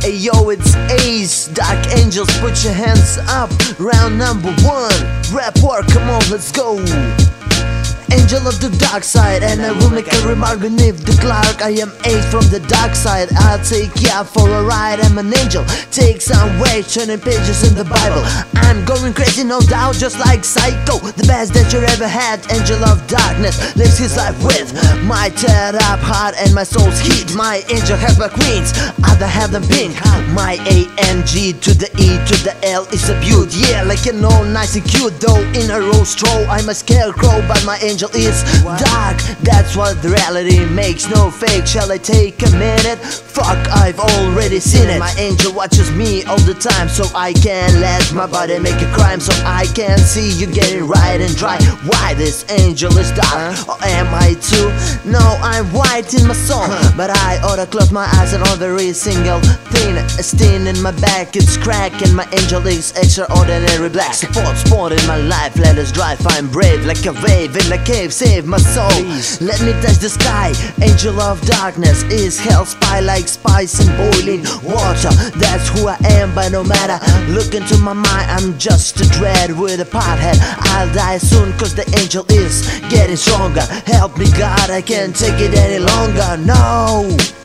Hey yo, it's Ace, Dark Angels, put your hands up. Round number 1, rap war, come on, let's go. Angel of the dark side, and I will make a remark beneath the cloud. I am Ace from the dark side, I'll take ya for a ride. I'm an angel, take some way, turning pages in the Bible. I'm going crazy, no doubt, just like Psycho. The best that you ever had, angel of darkness, lives his life with my tear up heart and my soul's heat. My angel have my queens, other have them pink. My A-N-G to the E to the L is a beaut. Yeah, like you know, nice and cute, though in a rose straw I'm a scarecrow, but my angel is dark, that's what the reality makes, no fake. Shall I take a minute? Fuck, I've already seen it. My angel watches me all the time, so I can't let my body make a crime. So I can see you getting right and dry. Why this angel is dark, or am I too? No, I'm white in my soul, but I ought to close my eyes and all every single thing. A stain in my back, it's crack, and my angel is extraordinary black. Support sport in my life, let us drive. I'm brave like a wave in a cave, save my soul. Please. Let me touch the sky. Angel of darkness is hell spy, like spice in boiling water. That's who I am, but no matter. Look into my mind, I'm just a dread with a pothead. I'll die soon, cause the angel is getting stronger. Help me God, I can't take it any longer. No.